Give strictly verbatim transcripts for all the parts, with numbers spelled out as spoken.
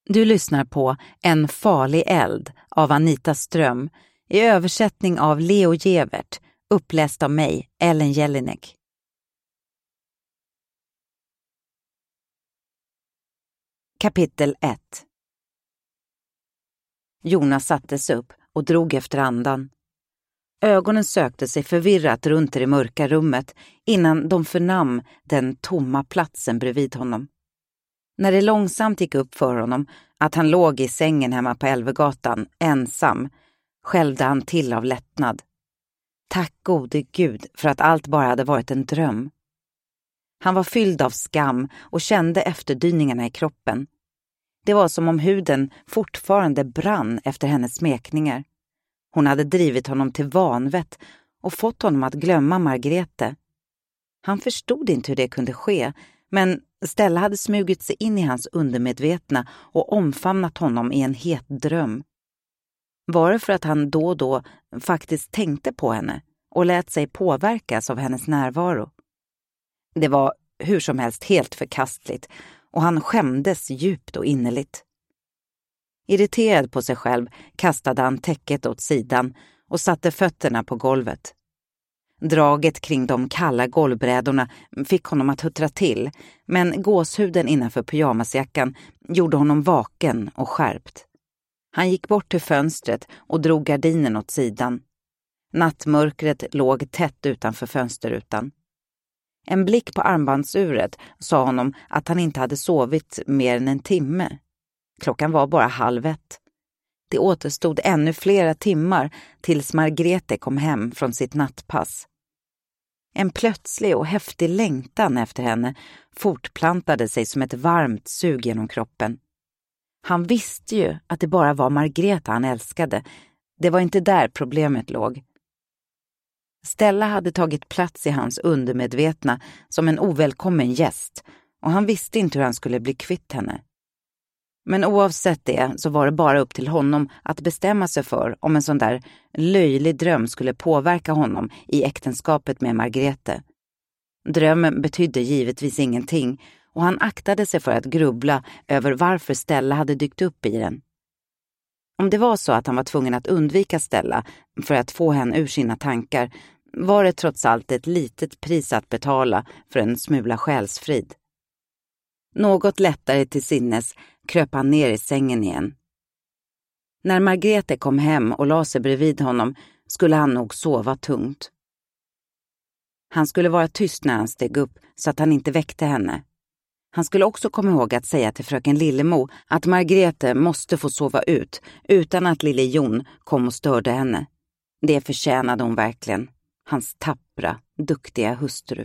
Du lyssnar på En farlig eld av Anita Ström i översättning av Leo Gevert, uppläst av mig, Ellen Jelinek. Kapitel ett. Jonas sattes upp och drog efter andan. Ögonen sökte sig förvirrat runt i det mörka rummet innan de förnam den tomma platsen bredvid honom. När det långsamt gick upp för honom att han låg i sängen hemma på Älvegatan, ensam, skälvde han till av lättnad. Tack gode Gud för att allt bara hade varit en dröm. Han var fylld av skam och kände efterdyningarna i kroppen. Det var som om huden fortfarande brann efter hennes smekningar. Hon hade drivit honom till vanvett och fått honom att glömma Margrethe. Han förstod inte hur det kunde ske, men Stella hade smugit sig in i hans undermedvetna och omfamnat honom i en het dröm. Var det för att han då och då faktiskt tänkte på henne och lät sig påverkas av hennes närvaro? Det var hur som helst helt förkastligt och han skämdes djupt och innerligt. Irriterad på sig själv kastade han täcket åt sidan och satte fötterna på golvet. Draget kring de kalla golvbrädorna fick honom att huttra till, men gåshuden innanför pyjamasjackan gjorde honom vaken och skärpt. Han gick bort till fönstret och drog gardinen åt sidan. Nattmörkret låg tätt utanför fönsterrutan. En blick på armbandsuret sa honom att han inte hade sovit mer än en timme. Klockan var bara halv ett. Det återstod ännu flera timmar tills Margrethe kom hem från sitt nattpass. En plötslig och häftig längtan efter henne fortplantade sig som ett varmt sug genom kroppen. Han visste ju att det bara var Margrethe han älskade. Det var inte där problemet låg. Stella hade tagit plats i hans undermedvetna som en ovälkommen gäst och han visste inte hur han skulle bli kvitt henne. Men oavsett det så var det bara upp till honom att bestämma sig för om en sån där löjlig dröm skulle påverka honom i äktenskapet med Margrethe. Drömmen betydde givetvis ingenting och han aktade sig för att grubbla över varför Stella hade dykt upp i den. Om det var så att han var tvungen att undvika Stella för att få henne ur sina tankar var det trots allt ett litet pris att betala för en smula själsfrid. Något lättare till sinnes kröp han ner i sängen igen. När Margrethe kom hem och la sig bredvid honom skulle han nog sova tungt. Han skulle vara tyst när han steg upp så att han inte väckte henne. Han skulle också komma ihåg att säga till fröken Lillemo att Margrethe måste få sova ut utan att lille Jon kom och störde henne. Det förtjänade hon verkligen, hans tappra, duktiga hustru.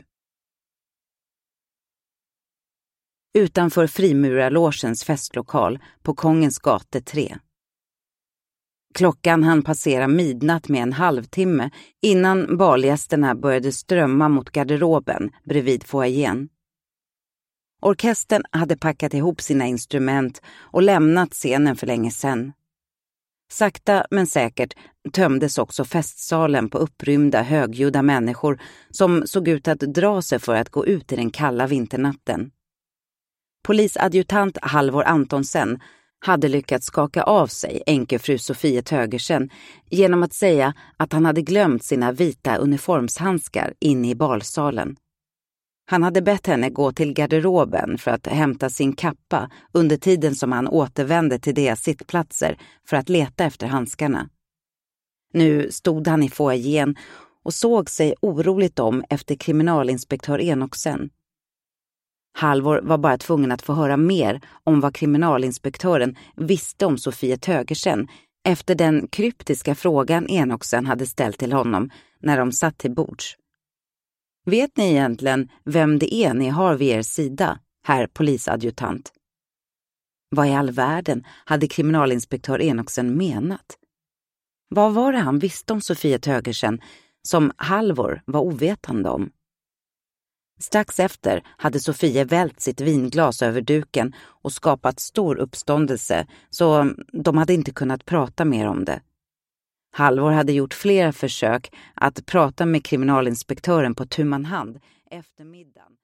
Utanför frimurarlogens festlokal på Kongens gata tre. Klockan hann passera midnatt med en halvtimme innan balgästerna började strömma mot garderoben bredvid foajén. Orkestern hade packat ihop sina instrument och lämnat scenen för länge sedan. Sakta men säkert tömdes också festsalen på upprymda högljudda människor som såg ut att dra sig för att gå ut i den kalla vinternatten. Polisadjutant Halvor Antonsen hade lyckats skaka av sig änkefru Sofie Tögersen genom att säga att han hade glömt sina vita uniformshandskar inne i balsalen. Han hade bett henne gå till garderoben för att hämta sin kappa under tiden som han återvände till deras sittplatser för att leta efter handskarna. Nu stod han i foajén och såg sig oroligt om efter kriminalinspektör Enoksen. Halvor var bara tvungen att få höra mer om vad kriminalinspektören visste om Sofie Tögersen efter den kryptiska frågan Enoksen hade ställt till honom när de satt till bords. Vet ni egentligen vem det är ni har vid er sida, herr polisadjutant? Vad i all världen hade kriminalinspektör Enoksen menat? Vad var det han visste om Sofie Tögersen som Halvor var ovetande om? Strax efter hade Sofie vält sitt vinglas över duken och skapat stor uppståndelse, så de hade inte kunnat prata mer om det. Halvor hade gjort flera försök att prata med kriminalinspektören på tu man hand efter middagen,